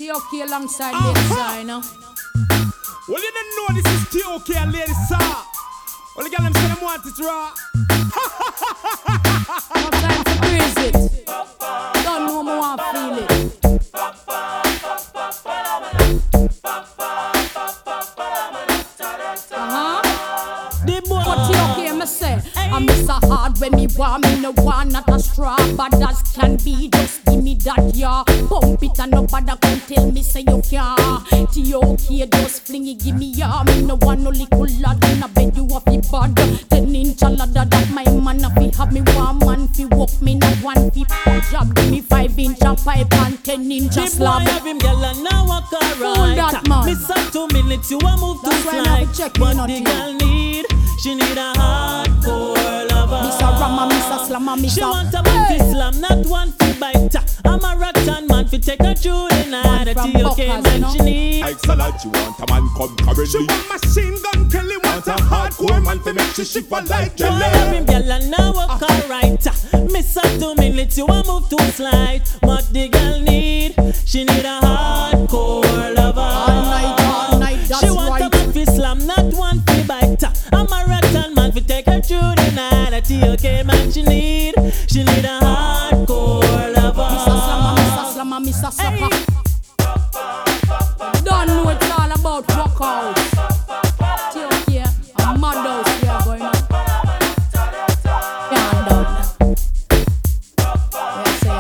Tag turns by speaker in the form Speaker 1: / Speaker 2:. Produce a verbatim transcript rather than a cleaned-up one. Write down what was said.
Speaker 1: T O K alongside Lady Saw, you know.
Speaker 2: Well, you don't know this is T O K and Lady Saw. Well, the girl them say them want it raw.
Speaker 1: No time to praise it. Don't know me want feel it. Uh-huh. The boy what T O K me say. I miss a hard when me want me no want not a straw. But as can be, just give me that yeah. Pump it and nobody can tell me say you can't. T O K just fling it, give me yeah. Me no want no little lad in a bed you have the bad. Ten inch a ladder that my man a fi have me one man fi walk me not one fi job. Give me five inch a pipe and ten inch a slab.
Speaker 3: The boy have him girl and now walk alright.
Speaker 1: Fool that man.
Speaker 3: Miss her two minutes you a move to
Speaker 1: That's why I
Speaker 3: slide.
Speaker 1: have to check
Speaker 3: What
Speaker 1: me
Speaker 3: the
Speaker 1: nothing.
Speaker 3: girl need? She need a hardcore lover.
Speaker 1: Miss a Rama, Miss a Slamma, Miss
Speaker 3: She
Speaker 1: a
Speaker 3: want a man
Speaker 1: hey.
Speaker 3: fi slam, not one fi bite. I'm a rattan man fi take her through the night. A
Speaker 1: from
Speaker 3: T O K
Speaker 1: Buckers,
Speaker 3: man
Speaker 1: you know?
Speaker 3: she need.
Speaker 4: Like salad, you want a man come currently.
Speaker 2: She want machine gun Kelly, want a hardcore man to make she shiver like
Speaker 3: Boy,
Speaker 2: jelly.
Speaker 3: have him girl and now walk alright. Miss her two minutes, you a move to slide. What the girl need? She need a hardcore lover.
Speaker 1: All night, all night, that's
Speaker 3: She want
Speaker 1: right.
Speaker 3: a man fi slam, not one fi bite. I'm a rattan man fi take her through the night. A T O K man she need. She need a